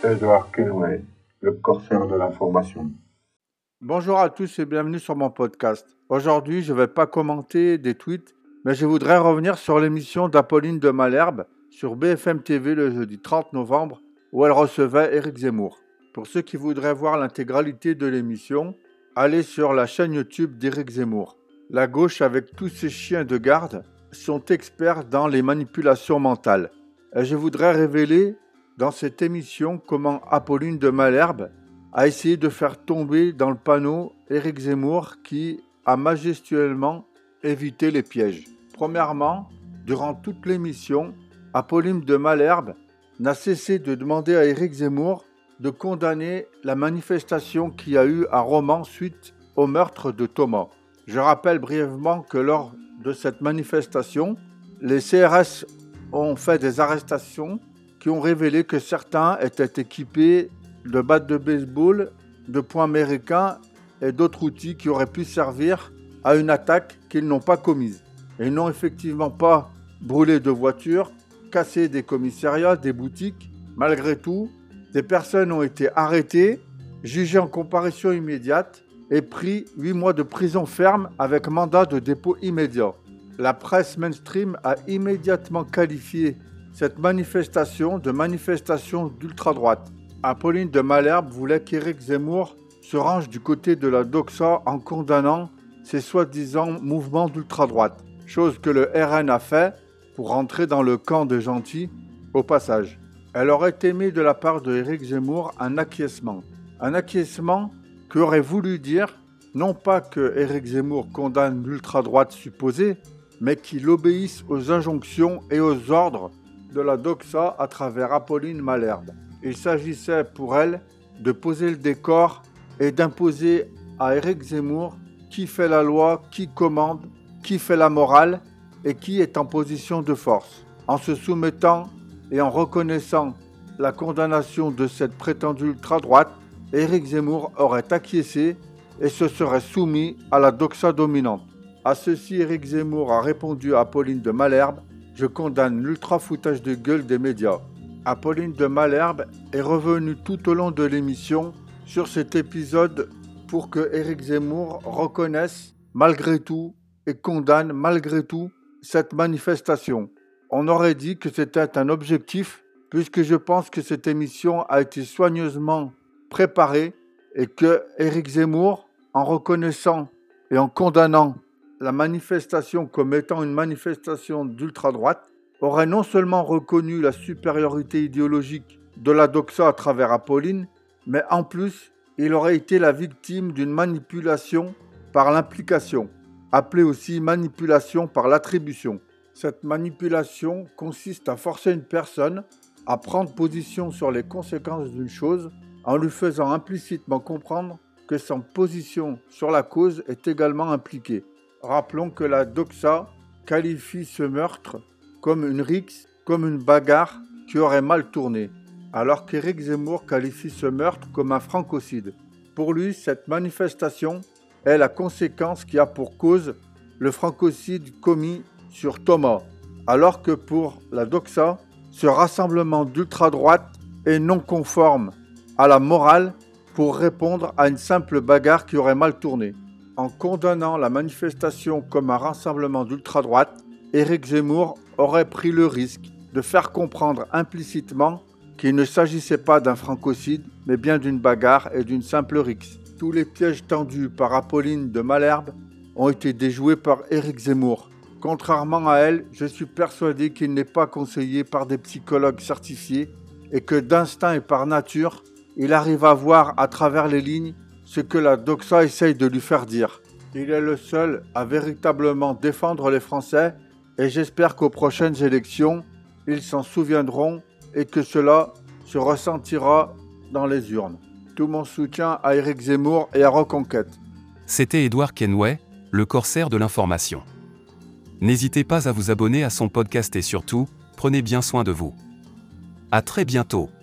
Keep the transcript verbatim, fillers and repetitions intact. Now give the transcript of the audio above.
Edward Kenway, le corsaire de l'information. Bonjour à tous et bienvenue sur mon podcast. Aujourd'hui, je ne vais pas commenter des tweets, mais je voudrais revenir sur l'émission d'Apolline de Malherbe sur B F M T V le jeudi trente novembre où elle recevait Éric Zemmour. Pour ceux qui voudraient voir l'intégralité de l'émission, allez sur la chaîne YouTube d'Éric Zemmour. La gauche, avec tous ses chiens de garde, sont experts dans les manipulations mentales. Et je voudrais révéler dans cette émission comment Apolline de Malherbe a essayé de faire tomber dans le panneau Éric Zemmour qui a majestueusement évité les pièges. Premièrement, durant toute l'émission, Apolline de Malherbe n'a cessé de demander à Éric Zemmour de condamner la manifestation qu'il y a eu à Romans suite au meurtre de Thomas. Je rappelle brièvement que lors de cette manifestation, les C R S ont fait des arrestations qui ont révélé que certains étaient équipés de battes de baseball, de poings américains et d'autres outils qui auraient pu servir à une attaque qu'ils n'ont pas commise. Et ils n'ont effectivement pas brûlé de voitures, cassé des commissariats, des boutiques. Malgré tout, des personnes ont été arrêtées, jugées en comparution immédiate et pris huit mois de prison ferme avec mandat de dépôt immédiat. La presse mainstream a immédiatement qualifié cette manifestation de manifestation d'ultra-droite. Apolline de Malherbe voulait qu'Éric Zemmour se range du côté de la doxa en condamnant ces soi-disant mouvements d'ultra-droite, chose que le R N a fait pour rentrer dans le camp des gentils au passage. Elle aurait aimé de la part de Éric Zemmour un acquiescement. Un acquiescement qui aurait voulu dire non pas que Éric Zemmour condamne l'ultra-droite supposée, mais qu'il obéisse aux injonctions et aux ordres de la doxa à travers Apolline Malherbe. Il s'agissait pour elle de poser le décor et d'imposer à Éric Zemmour qui fait la loi, qui commande, qui fait la morale et qui est en position de force. En se soumettant et en reconnaissant la condamnation de cette prétendue ultra-droite, Éric Zemmour aurait acquiescé et se serait soumis à la doxa dominante. À ceci, Éric Zemmour a répondu à Apolline de Malherbe « Je condamne l'ultra-foutage de gueule des médias ». Apolline de Malherbe est revenue tout au long de l'émission sur cet épisode pour que Éric Zemmour reconnaisse malgré tout et condamne malgré tout cette manifestation. On aurait dit que c'était un objectif puisque je pense que cette émission a été soigneusement préparée et que Éric Zemmour, en reconnaissant et en condamnant la manifestation comme étant une manifestation d'ultra-droite, aurait non seulement reconnu la supériorité idéologique de la doxa à travers Apolline, mais en plus, il aurait été la victime d'une manipulation par l'implication, appelée aussi manipulation par l'attribution. Cette manipulation consiste à forcer une personne à prendre position sur les conséquences d'une chose en lui faisant implicitement comprendre que son position sur la cause est également impliquée. Rappelons que la doxa qualifie ce meurtre comme une rixe, comme une bagarre qui aurait mal tourné, alors qu'Éric Zemmour qualifie ce meurtre comme un francocide. Pour lui, cette manifestation est la conséquence qui a pour cause le francocide commis sur Thomas, alors que pour la doxa, ce rassemblement d'ultra-droite est non conforme à la morale pour répondre à une simple bagarre qui aurait mal tourné. En condamnant la manifestation comme un rassemblement d'ultra-droite, Éric Zemmour aurait pris le risque de faire comprendre implicitement qu'il ne s'agissait pas d'un francocide, mais bien d'une bagarre et d'une simple rixe. Tous les pièges tendus par Apolline de Malherbe ont été déjoués par Éric Zemmour. Contrairement à elle, je suis persuadé qu'il n'est pas conseillé par des psychologues certifiés et que d'instinct et par nature, il arrive à voir à travers les lignes ce que la doxa essaye de lui faire dire. Il est le seul à véritablement défendre les Français et j'espère qu'aux prochaines élections, ils s'en souviendront et que cela se ressentira dans les urnes. Tout mon soutien à Éric Zemmour et à Reconquête. C'était Edward Kenway, le corsaire de l'information. N'hésitez pas à vous abonner à son podcast et surtout, prenez bien soin de vous. À très bientôt.